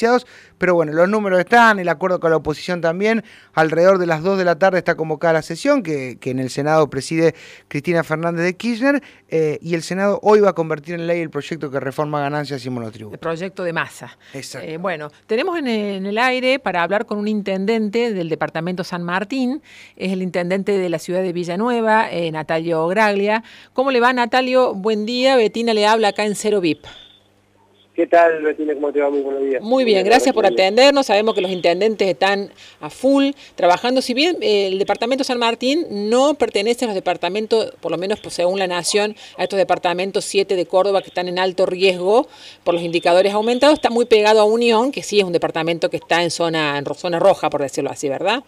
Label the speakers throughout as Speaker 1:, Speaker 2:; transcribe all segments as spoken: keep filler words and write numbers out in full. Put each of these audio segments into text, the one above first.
Speaker 1: beneficiados, pero bueno, los números están, el acuerdo con la oposición también, alrededor de las dos de la tarde está convocada la sesión, que, que en el Senado preside Cristina Fernández de Kirchner, eh, y el Senado hoy va a convertir en ley el proyecto que reforma ganancias y monotributos.
Speaker 2: El proyecto de Massa.
Speaker 1: Exacto.
Speaker 2: Eh, bueno, tenemos en el, en el aire para hablar con un intendente del departamento San Martín, es el intendente de la ciudad de Villanueva, eh, Natalio Graglia. ¿Cómo le va, Natalio? Buen día, Betina le habla acá en Cero V I P.
Speaker 3: ¿Qué tal, Betina? ¿Cómo te va? Muy buenos días.
Speaker 2: Muy bien, gracias por atendernos. Sabemos que los intendentes están a full trabajando. Si bien eh, el departamento San Martín no pertenece a los departamentos, por lo menos según la Nación, a estos departamentos siete de Córdoba que están en alto riesgo por los indicadores aumentados, está muy pegado a Unión, que sí es un departamento que está en zona, en zona roja, por decirlo así, ¿verdad?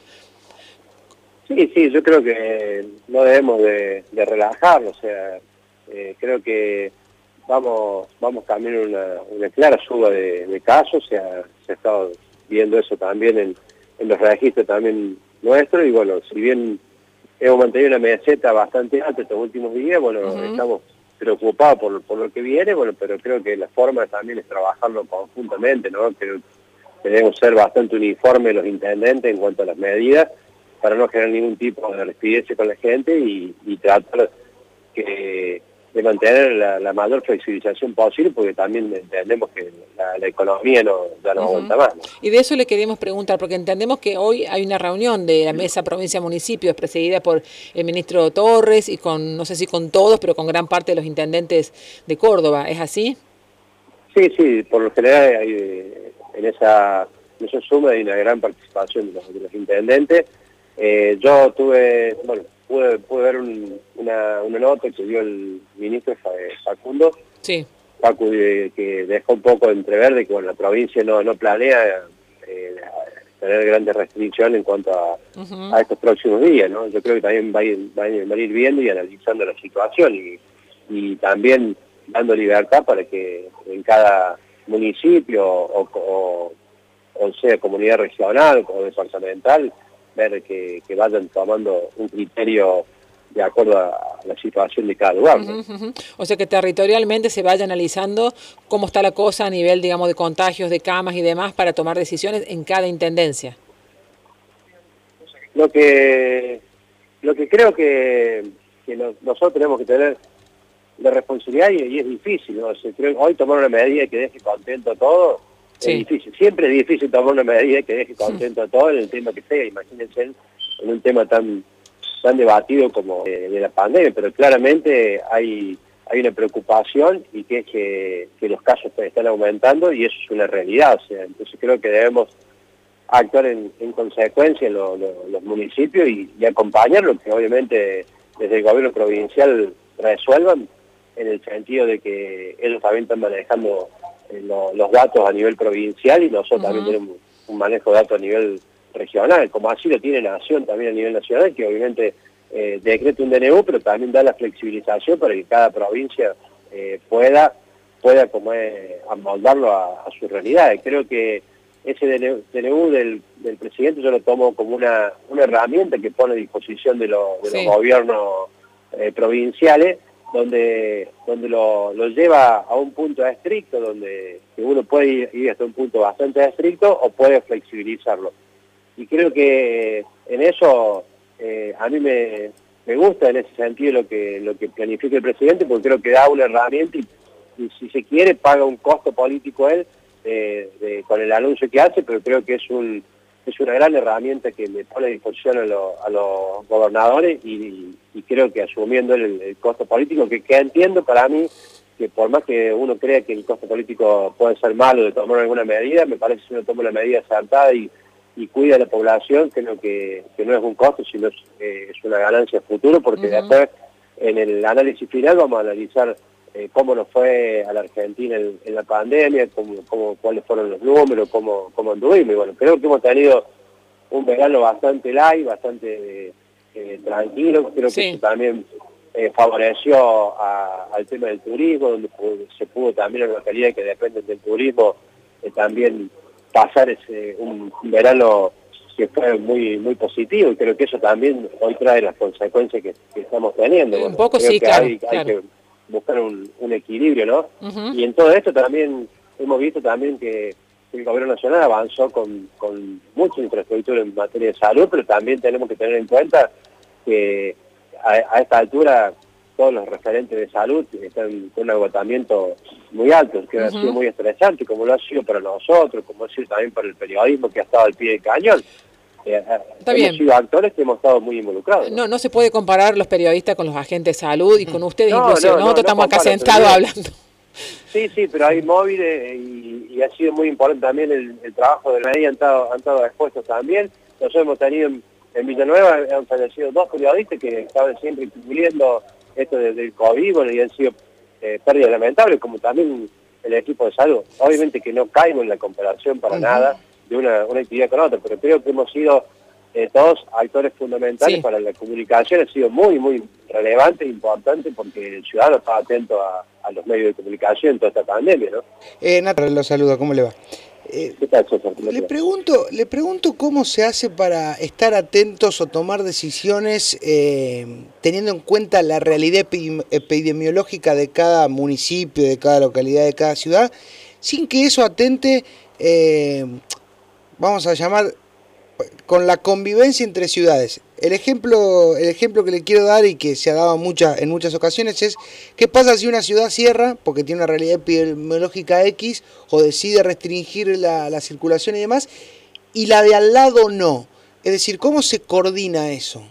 Speaker 3: Sí, sí, yo creo que no debemos de, de relajarlo. O sea, eh, creo que Vamos vamos también a una, una clara suba de, de casos, se ha, se ha estado viendo eso también en, en los registros también nuestros, y bueno, si bien hemos mantenido una meseta bastante alta estos últimos días, bueno, uh-huh. estamos preocupados por, por lo que viene, bueno, pero creo que la forma también es trabajarlo conjuntamente, ¿no? Creo que debemos ser bastante uniformes los intendentes en cuanto a las medidas, para no generar ningún tipo de rispidez con la gente y, y tratar que de mantener la, la mayor flexibilización posible, porque también entendemos que la, la economía no, ya no uh-huh. aguanta más, ¿no?
Speaker 2: Y de eso le queríamos preguntar, porque entendemos que hoy hay una reunión de la Mesa Provincia-Municipios, presidida por el ministro Torres, y con, no sé si con todos, pero con gran parte de los intendentes de Córdoba, ¿es así?
Speaker 3: Sí, sí, por lo general hay, en esa, en esa suma hay una gran participación de los, de los intendentes. Eh, yo tuve, bueno, Pude, pude ver un, una, una nota que dio el ministro Facundo,
Speaker 2: sí.
Speaker 3: Facu, eh, que dejó un poco entrever de que bueno, la provincia no, no planea eh, tener grandes restricciones en cuanto a, uh-huh. a estos próximos días, ¿no? Yo creo que también va a ir, va a ir, va a ir viendo y analizando la situación y, y también dando libertad para que en cada municipio o, o, o sea comunidad regional o departamental, ver que, que vayan tomando un criterio de acuerdo a la situación de cada lugar, ¿no?
Speaker 2: Uh-huh, uh-huh. O sea que territorialmente se vaya analizando cómo está la cosa a nivel, digamos, de contagios, de camas y demás para tomar decisiones en cada intendencia.
Speaker 3: Lo que lo que creo que, que no, nosotros tenemos que tener la responsabilidad y, y es difícil, ¿no? O sea, creo que hoy tomar una medida que deje contento a todos sí. es difícil. Siempre es difícil tomar una medida que deje contento a todos en el tema que sea. Imagínense en, en un tema tan tan debatido como de, de la pandemia, pero claramente hay hay una preocupación y que es que, que los casos están aumentando y eso es una realidad. O sea, entonces creo que debemos actuar en, en consecuencia en lo, lo, los municipios y, y acompañarlo, que obviamente desde el gobierno provincial resuelvan en el sentido de que ellos también están manejando eh, lo, los datos a nivel provincial y nosotros uh-huh. también tenemos un manejo de datos a nivel regional, como así lo tiene Nación también a nivel nacional, que obviamente eh, decreta un D N U, pero también da la flexibilización para que cada provincia eh, pueda, pueda como es, amoldarlo a, a su realidad. Y creo que ese D N U del, del presidente yo lo tomo como una, una herramienta que pone a disposición de, lo, de sí. los gobiernos eh, provinciales, donde donde lo, lo lleva a un punto estricto, donde uno puede ir, ir hasta un punto bastante estricto o puede flexibilizarlo. Y creo que en eso eh, a mí me, me gusta en ese sentido lo que lo que planifica el presidente, porque creo que da una herramienta y, y si se quiere paga un costo político él eh, de, con el anuncio que hace, pero creo que es un es una gran herramienta que le pone a disposición a, lo, a los gobernadores y, y creo que asumiendo el, el costo político, que, que entiendo para mí que por más que uno crea que el costo político puede ser malo de tomar alguna medida, me parece que si uno toma una medida acertada y y cuida a la población, creo que, que no es un costo, sino es, eh, es una ganancia futuro, porque uh-huh. después en el análisis final vamos a analizar eh, cómo nos fue a la Argentina en, en la pandemia, cómo, cómo, cuáles fueron los números, cómo, cómo anduvimos. Y bueno, creo que hemos tenido un verano bastante light, bastante eh, tranquilo, creo sí. que eso también eh, favoreció a, al tema del turismo, donde se pudo también en las localidades que dependen del turismo eh, también pasar ese un, un verano que fue muy muy positivo y creo que eso también hoy trae las consecuencias que, que estamos teniendo. Bueno,
Speaker 2: un poco
Speaker 3: creo
Speaker 2: sí,
Speaker 3: que
Speaker 2: claro,
Speaker 3: hay,
Speaker 2: claro.
Speaker 3: hay que buscar un, un equilibrio, ¿no?
Speaker 2: Uh-huh.
Speaker 3: Y en todo esto también hemos visto también que el gobierno nacional avanzó con, con mucha infraestructura en materia de salud, pero también tenemos que tener en cuenta que a, a esta altura todos los referentes de salud están con un agotamiento muy alto, que uh-huh. ha sido muy estresante, como lo ha sido para nosotros, como ha sido también para el periodismo que ha estado al pie del cañón. Eh,
Speaker 2: Está
Speaker 3: hemos
Speaker 2: bien.
Speaker 3: sido actores que hemos estado muy involucrados.
Speaker 2: No, no se puede comparar los periodistas con los agentes de salud y con ustedes,
Speaker 3: no,
Speaker 2: inclusive.
Speaker 3: No,
Speaker 2: Nosotros
Speaker 3: no,
Speaker 2: estamos
Speaker 3: no
Speaker 2: acá
Speaker 3: comparo,
Speaker 2: sentados
Speaker 3: pero
Speaker 2: hablando.
Speaker 3: Sí, sí, pero hay móviles y, y ha sido muy importante también el, el trabajo de la ley, han estado, han estado expuestos también. Nosotros hemos tenido en, en Villanueva, han fallecido dos periodistas que estaban siempre cubriendo esto del de COVID, bueno, y han sido eh, pérdidas lamentables, como también el equipo de salud. Obviamente que no caigo en la comparación para uh-huh. nada de una, una actividad con otra, pero creo que hemos sido eh, todos actores fundamentales sí. para la comunicación. Ha sido muy, muy relevante e importante porque el ciudadano está atento a, a los medios de comunicación en toda esta pandemia, ¿no?
Speaker 1: Eh, Nata, lo saludo, ¿cómo le va? Eh,
Speaker 3: ¿Qué tal, César?
Speaker 1: Le pregunto, le pregunto cómo se hace para estar atentos o tomar decisiones eh, teniendo en cuenta la realidad epidemiológica de cada municipio, de cada localidad, de cada ciudad, sin que eso atente, eh, vamos a llamar, con la convivencia entre ciudades. El ejemplo, el ejemplo que le quiero dar y que se ha dado mucha, en muchas ocasiones es qué pasa si una ciudad cierra porque tiene una realidad epidemiológica X o decide restringir la, la circulación y demás, y la de al lado no. Es decir, ¿cómo se coordina eso?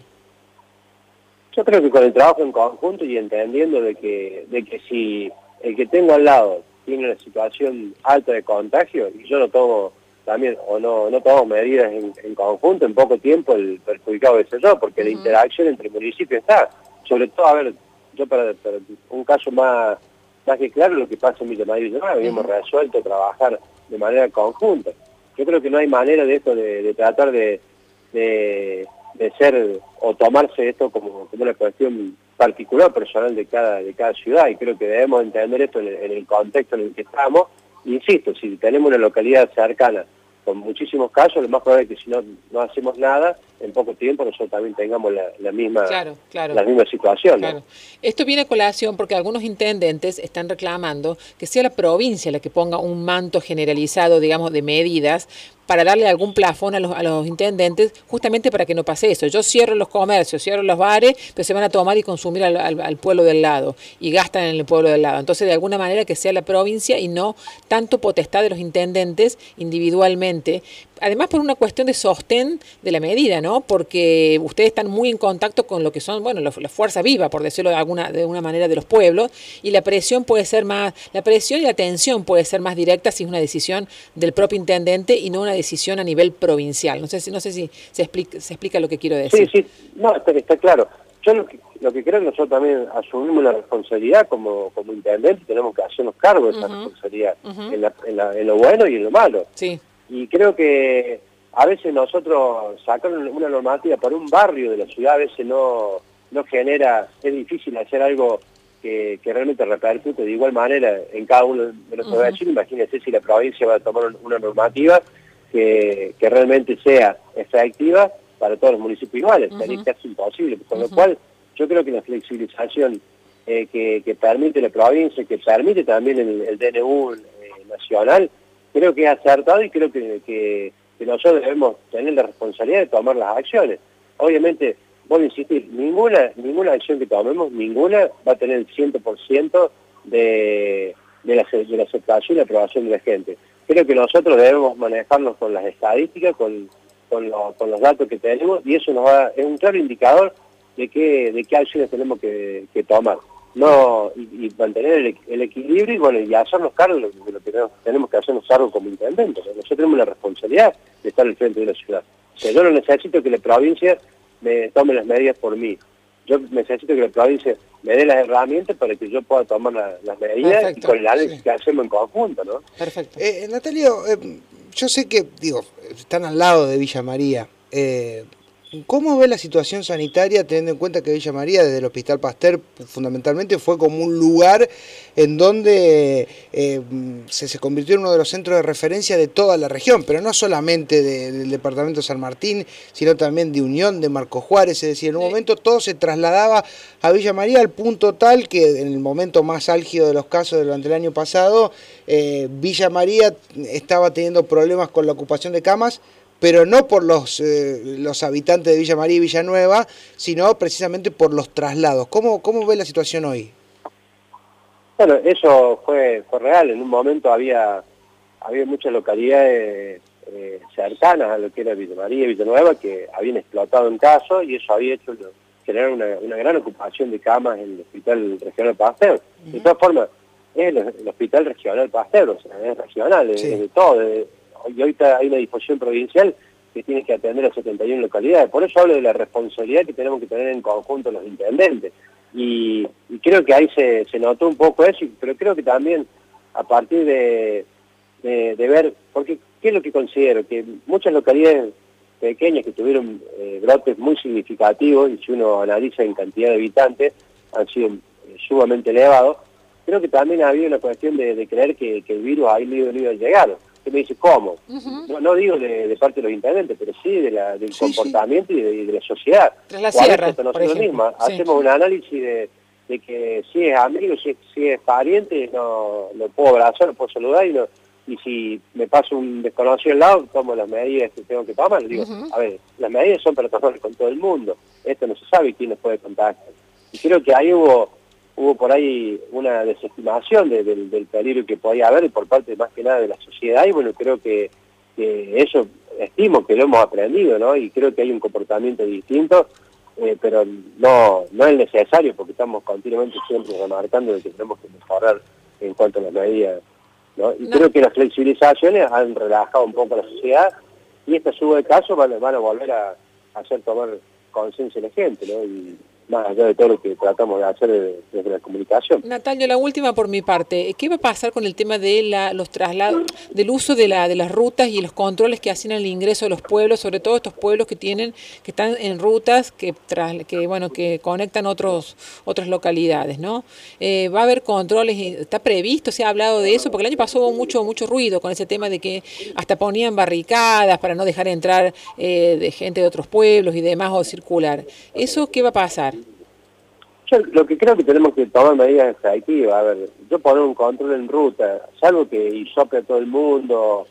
Speaker 3: Yo creo que con el trabajo en conjunto y entendiendo de que, de que si el que tengo al lado tiene una situación alta de contagio y yo no tomo también, o no, no tomamos medidas en, en conjunto, en poco tiempo el perjudicado es yo, porque uh-huh. la interacción entre municipios está, sobre todo, a ver, yo para, para un caso más, más que claro, lo que pasa en Villa María y Villanueva, habíamos uh-huh. resuelto trabajar de manera conjunta. Yo creo que no hay manera de esto, de, de tratar de, de, de ser, o tomarse esto como, como una cuestión particular, personal de cada, de cada ciudad, y creo que debemos entender esto en el, en el contexto en el que estamos. Insisto, si tenemos una localidad cercana con muchísimos casos, lo más probable es que si no, no hacemos nada, en poco tiempo nosotros también tengamos la, la misma
Speaker 2: claro, claro.
Speaker 3: la misma situación, ¿no?
Speaker 2: Claro. Esto viene a colación porque algunos intendentes están reclamando que sea la provincia la que ponga un manto generalizado, digamos, de medidas para darle algún plafón a los, a los intendentes, justamente para que no pase eso. Yo cierro los comercios, cierro los bares, pero se van a tomar y consumir al, al, al pueblo del lado, y gastan en el pueblo del lado. Entonces, de alguna manera, que sea la provincia y no tanto potestad de los intendentes individualmente. Además, por una cuestión de sostén de la medida, ¿no? Porque ustedes están muy en contacto con lo que son, bueno, la fuerza viva, por decirlo de alguna, de alguna manera, de los pueblos, y la presión puede ser más, la presión y la tensión puede ser más directa si es una decisión del propio intendente y no una decisión a nivel provincial. No sé si, no sé si se explica, se explica lo que quiero decir.
Speaker 3: Sí, sí, no, está, está claro. Yo lo que, lo que creo que nosotros también asumimos la responsabilidad como, como intendente, tenemos que hacernos cargo de esa uh-huh. responsabilidad, uh-huh. en, la, en, la, en lo bueno y en lo malo.
Speaker 2: Sí.
Speaker 3: Y creo que a veces nosotros sacar una normativa para un barrio de la ciudad a veces no, no genera, es difícil hacer algo que, que realmente repercute de igual manera en cada uno de nuestros uh-huh. vecinos. Imagínense si la provincia va a tomar una normativa que, que realmente sea efectiva para todos los municipios iguales, uh-huh. sería casi imposible, con uh-huh. lo cual yo creo que la flexibilización eh, que, que permite la provincia, que permite también el, el D N U eh, nacional, creo que es acertado y creo que, que, que nosotros debemos tener la responsabilidad de tomar las acciones. Obviamente, voy a insistir, ninguna, ninguna acción que tomemos, ninguna va a tener el cien por ciento de, de, la, de la aceptación y la aprobación de la gente. Creo que nosotros debemos manejarnos con las estadísticas, con, con, lo, con los datos que tenemos, y eso nos va, es un claro indicador de qué, de qué acciones tenemos que, que tomar. No, y, y mantener el, el equilibrio y bueno, y hacernos cargo de lo, de lo que tenemos, tenemos que hacernos cargo como intendentes. Nosotros tenemos la responsabilidad de estar al frente de la ciudad. O sea, yo no necesito que la provincia me tome las medidas por mí. Yo necesito que la provincia me dé las herramientas para que yo pueda tomar la, las medidas. Perfecto, y con el análisis sí. que hacemos en conjunto, ¿no?
Speaker 1: Perfecto. Eh, Natalio, eh, yo sé que, digo, están al lado de Villa María. Eh, ¿Cómo ve la situación sanitaria teniendo en cuenta que Villa María desde el Hospital Pasteur fundamentalmente fue como un lugar en donde eh, se, se convirtió en uno de los centros de referencia de toda la región, pero no solamente de, del departamento de San Martín, sino también de Unión, de Marcos Juárez? Es decir, en un momento todo se trasladaba a Villa María al punto tal que en el momento más álgido de los casos durante el año pasado, eh, Villa María estaba teniendo problemas con la ocupación de camas, pero no por los, eh, los habitantes de Villa María y Villanueva, sino precisamente por los traslados. ¿Cómo, cómo ve la situación hoy?
Speaker 3: Bueno, eso fue, fue real. En un momento había, había muchas localidades eh, cercanas a lo que era Villa María y Villanueva que habían explotado en casos y eso había hecho generar una, una gran ocupación de camas en el Hospital Regional Pasteur. Uh-huh. De todas formas, es el, el Hospital Regional Pasteur, o sea, es regional, sí. es de todo. De, y ahorita hay una disposición provincial que tiene que atender a setenta y una localidades. Por eso hablo de la responsabilidad que tenemos que tener en conjunto los intendentes. Y, y creo que ahí se, se notó un poco eso, pero creo que también a partir de, de, de ver, porque ¿qué es lo que considero? Que muchas localidades pequeñas que tuvieron eh, brotes muy significativos, y si uno analiza en cantidad de habitantes, han sido eh, sumamente elevados, creo que también ha habido una cuestión de, de creer que, que el virus ahí no iba a llegar. Que me dice, ¿cómo? Uh-huh. no, no digo de, de parte de los intendentes, pero sí de la, del sí, comportamiento sí. Y, de, y de la sociedad.
Speaker 2: Tras la sierra,
Speaker 3: nosotros mismos sí. Hacemos un análisis de, de que si es amigo, si es, si es pariente, no lo puedo abrazar, lo puedo saludar, y, no, y si me paso un desconocido al lado, tomo las medidas que tengo que tomar. Digo, uh-huh. A ver, las medidas son para tomar con todo el mundo. Esto no se sabe quién nos puede contagiar. Y creo que ahí hubo... hubo por ahí una desestimación de, de, del peligro que podía haber por parte más que nada de la sociedad, y bueno, creo que, que eso estimo que lo hemos aprendido, ¿no? Y creo que hay un comportamiento distinto, eh, pero no, no es necesario, porque estamos continuamente siempre remarcando de que tenemos que mejorar en cuanto a las medidas, ¿no? Y no. Creo que las flexibilizaciones han relajado un poco a la sociedad, y este subo de casos van, van a volver a, a hacer tomar conciencia de la gente, ¿no? Y, más allá de todo lo que tratamos de hacer desde la comunicación.
Speaker 2: Natalia, la última por mi parte. ¿Qué va a pasar con el tema de la, los traslados, del uso de, la, de las rutas y los controles que hacen el ingreso de los pueblos, sobre todo estos pueblos que tienen, que están en rutas que tras, que bueno que conectan otros otras localidades, ¿no? Eh, va a haber controles, está previsto, se ha hablado de eso, porque el año pasado hubo mucho mucho ruido con ese tema de que hasta ponían barricadas para no dejar entrar eh, de gente de otros pueblos y demás o circular. ¿Eso qué va a pasar?
Speaker 3: Yo lo que creo que tenemos que tomar medidas efectivas, a ver, yo poner un control en ruta, salvo que hisope a todo el mundo,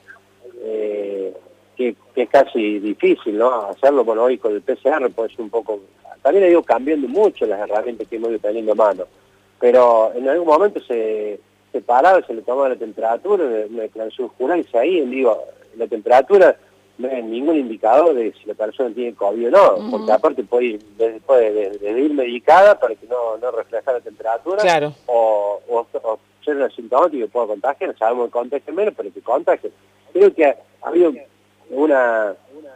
Speaker 3: eh, que, que es casi difícil, ¿no? Hacerlo, bueno, hoy con el P C R puede ser un poco, también ha ido cambiando mucho las herramientas que hemos ido teniendo a mano, pero en algún momento se, se paraba, se le tomaba la temperatura, una declaración jurada, y se ahí, digo, la temperatura no es ningún indicador de si la persona tiene COVID o no, uh-huh. Porque aparte puede ir, puede de, de ir medicada para que no, no refleje la temperatura,
Speaker 2: claro.
Speaker 3: o, o, o ser una asintomática que pueda contagiar, sabemos que contagia menos, pero que contagia. Creo que ha, ha habido una,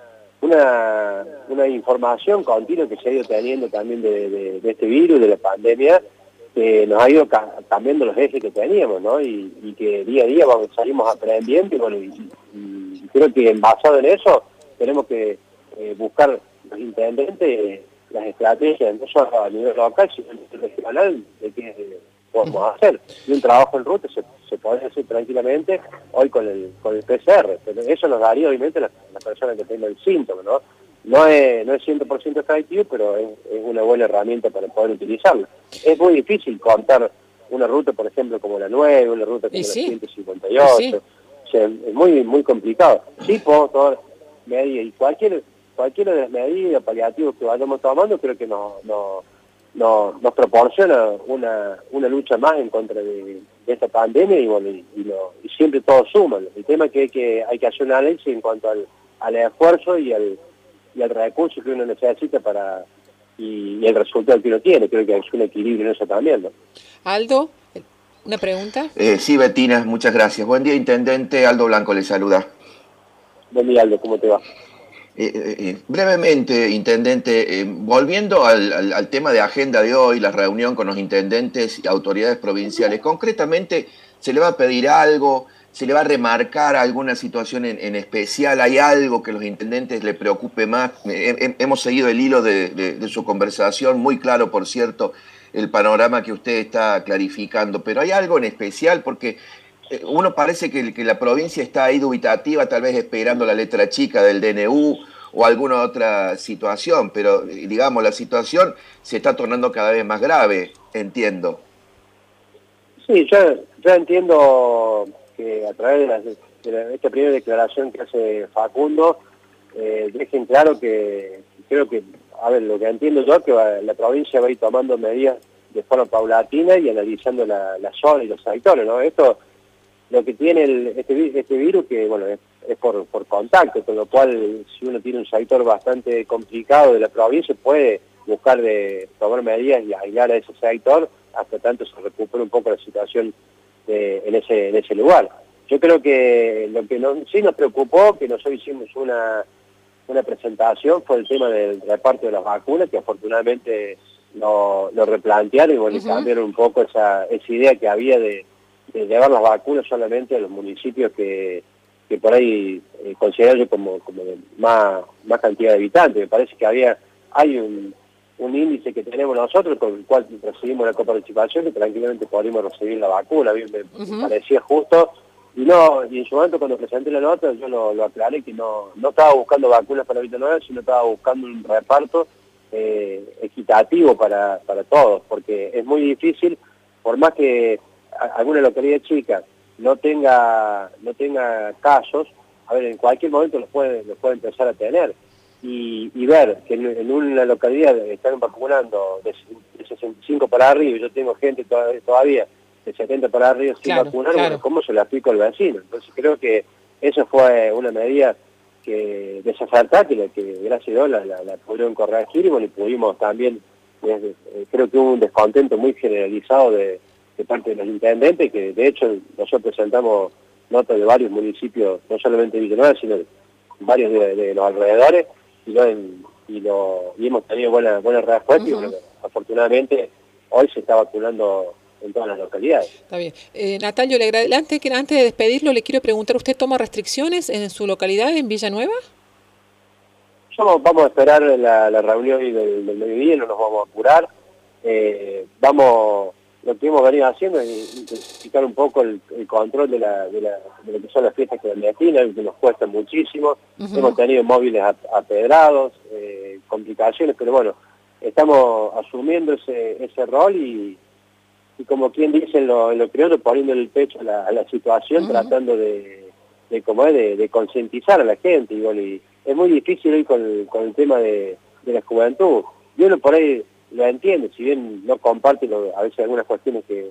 Speaker 3: una, una información continua que se ha ido teniendo también de, de, de este virus, de la pandemia, que nos ha ido ca cambiando los ejes que teníamos, ¿no? Y, y que día a día vamos, salimos aprendiendo, y bueno, y, y creo que basado en eso tenemos que eh, buscar los intendentes eh, las estrategias, no solo a nivel local, sino a nivel regional, de qué eh, podemos hacer. Y un trabajo en ruta se, se puede hacer tranquilamente hoy con el, con el P C R, pero eso nos daría obviamente a las, las personas que tengan el síntoma, ¿no? No es, no es cien por ciento efectivo, pero es, es una buena herramienta para poder utilizarla. Es muy difícil contar una ruta, por ejemplo, como la nueve, una ruta como
Speaker 2: sí?
Speaker 3: la ciento cincuenta y ocho. Sí. O sea, es muy muy complicado. Sí puedo tomar medidas, y cualquier, cualquiera de las medidas paliativas que vayamos tomando creo que nos, nos, nos, nos proporciona una, una lucha más en contra de, de esta pandemia, y bueno, y, y, lo, y siempre todo suma. El tema es que hay que, hay que hacer un análisis en cuanto al, al esfuerzo y al y el recurso que uno necesita para y, y el resultado que uno tiene. Creo que es un equilibrio en eso también, ¿no?
Speaker 2: Aldo, ¿una pregunta?
Speaker 4: Eh, sí, Betina, muchas gracias. Buen día, intendente. Aldo Blanco le saluda.
Speaker 3: Buen día, Aldo, ¿cómo te va?
Speaker 4: Eh, eh, brevemente, intendente, eh, volviendo al, al, al tema de agenda de hoy, la reunión con los intendentes y autoridades provinciales, concretamente, ¿se le va a pedir algo? ¿Se le va a remarcar alguna situación en, en especial? ¿Hay algo que a los intendentes le preocupe más? He, he, hemos seguido el hilo de, de, de su conversación, muy claro, por cierto, el panorama que usted está clarificando, pero ¿hay algo en especial? Porque uno parece que, que la provincia está ahí dubitativa, tal vez esperando la letra chica del D N U o alguna otra situación, pero digamos, la situación se está tornando cada vez más grave, entiendo.
Speaker 3: Sí, yo, yo entiendo que a través de, la, de la, esta primera declaración que hace Facundo, eh, dejen claro que, creo que, a ver, lo que entiendo yo, que va, la provincia va a ir tomando medidas de forma paulatina y analizando la, la zona y los sectores, ¿no? Esto, lo que tiene el, este, este virus, que bueno, es, es por, por contacto, con lo cual, si uno tiene un sector bastante complicado de la provincia, puede buscar de tomar medidas y aislar a ese sector hasta tanto se recupere un poco la situación de, en, ese, en ese lugar. Yo creo que lo que no, sí nos preocupó, que nosotros hicimos una, una presentación, fue el tema del reparto de las vacunas, que afortunadamente lo, lo replantearon y bueno, uh-huh. cambiaron un poco esa, esa idea que había de, de llevar las vacunas solamente a los municipios que, que por ahí eh, considero yo como, como de más, más cantidad de habitantes. Me parece que había hay un... un índice que tenemos nosotros con el cual recibimos la coparticipación y tranquilamente podríamos recibir la vacuna. A mí me, uh-huh. me parecía justo y no, y en su momento cuando presenté la nota yo lo, lo aclaré que no, no estaba buscando vacunas para Villanueva, sino estaba buscando un reparto eh, equitativo para, para todos, porque es muy difícil, por más que alguna localidad chica no tenga, no tenga casos, a ver, en cualquier momento los puede, los puede empezar a tener. Y, y ver que en, en una localidad están vacunando de, de sesenta y cinco para arriba y yo tengo gente todavía, todavía de setenta para arriba sin claro, vacunar, claro. Bueno, ¿cómo se le aplico al vecino? Entonces creo que eso fue una medida que desacertada, que, que gracias a Dios la, la, la pudieron corregir y bueno, y pudimos también, eh, creo que hubo un descontento muy generalizado de, de parte de los intendentes, que de hecho nosotros presentamos notas de varios municipios, no solamente de Villanueva, sino de varios de, de los alrededores, y, lo, y, lo, y hemos tenido buena, buena respuesta, uh-huh. y bueno, afortunadamente hoy se está vacunando en todas las localidades.
Speaker 2: Está bien. Eh, Natalio, le agrade... antes, que, antes de despedirlo, le quiero preguntar, ¿usted toma restricciones en su localidad, en Villanueva?
Speaker 3: Somos, vamos a esperar la, la reunión del, del mediodía, no nos vamos a apurar. Eh, vamos, lo que hemos venido haciendo es intensificar un poco el, el control de, la, de, la, de lo que son las fiestas clandestinas, que nos cuesta muchísimo. Uh-huh. Hemos tenido móviles apedrados, eh, complicaciones, pero bueno, estamos asumiendo ese, ese rol y, y como quien dice en lo, en lo criollo, poniendo el pecho a la, a la situación, uh-huh. tratando de, de, como es, de, de concientizar a la gente. Y bueno, y es muy difícil hoy con, con el tema de, de la juventud. Y uno por ahí lo entiende, si bien no comparte lo, a veces algunas cuestiones que,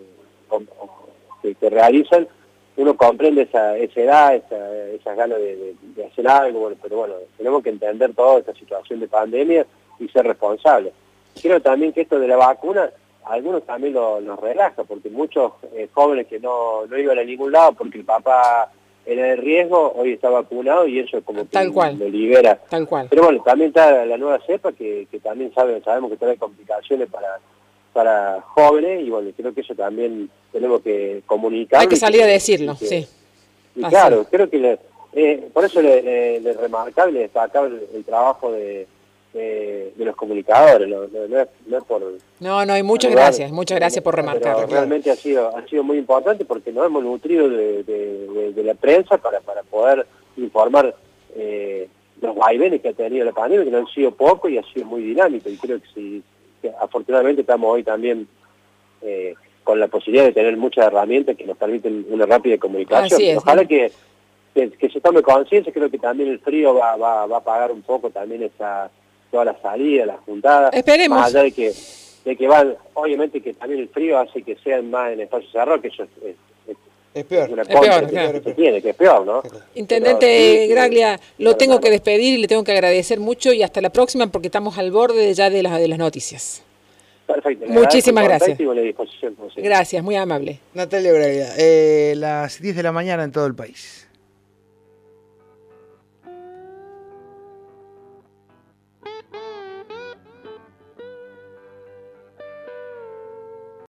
Speaker 3: que, que realizan, uno comprende esa, esa edad, esa, esas ganas de, de, de hacer algo, bueno, pero bueno, tenemos que entender toda esta situación de pandemia y ser responsables. Creo también que esto de la vacuna, a algunos también lo, los relaja, porque muchos eh, jóvenes que no, no iban a ningún lado porque el papá era de riesgo, hoy está vacunado y eso como
Speaker 2: tal
Speaker 3: que
Speaker 2: cual.
Speaker 3: lo libera.
Speaker 2: Tal cual.
Speaker 3: Pero bueno, también está la nueva cepa que, que también sabe, sabemos que trae complicaciones para, para jóvenes y bueno, creo que eso también tenemos que comunicar.
Speaker 2: Hay que salir a decirlo, que, sí.
Speaker 3: Y Así. claro, creo que le, eh, por eso le, le, le remarcaba y le destacaba el, el trabajo de, de, de los comunicadores, no, no, no, es, no es por...
Speaker 2: No, no, y muchas ayudar, gracias, muchas gracias por remarcarlo.
Speaker 3: Pero realmente ha sido ha sido muy importante porque nos hemos nutrido de, de, de, de la prensa para, para poder informar eh, los vaivenes que ha tenido la pandemia, que no han sido poco y ha sido muy dinámico. Y creo que, sí, que afortunadamente estamos hoy también eh, con la posibilidad de tener muchas herramientas que nos permiten una rápida comunicación.
Speaker 2: Es,
Speaker 3: Ojalá
Speaker 2: ¿no?
Speaker 3: que, que, que se tome conciencia, creo que también el frío va, va, va a apagar un poco también esa toda la salida, las juntadas.
Speaker 2: Esperemos.
Speaker 3: Más allá de que, de que van, obviamente que también el frío hace que sean más en espacios cerrados, que eso es, es, es,
Speaker 1: es peor.
Speaker 3: Es una
Speaker 2: es peor,
Speaker 3: que,
Speaker 2: claro.
Speaker 3: que se tiene, que es peor, ¿no?
Speaker 2: Intendente
Speaker 3: Pero, sí,
Speaker 2: Graglia, lo
Speaker 3: claro,
Speaker 2: tengo
Speaker 3: claro.
Speaker 2: que despedir y le tengo que agradecer mucho y hasta la próxima porque estamos al borde ya de las, de las noticias.
Speaker 3: Perfecto.
Speaker 2: Muchísimas gracias.
Speaker 3: Y a disposición,
Speaker 2: gracias, muy amable.
Speaker 1: Natalia Graglia, eh, las diez de la mañana en todo el país.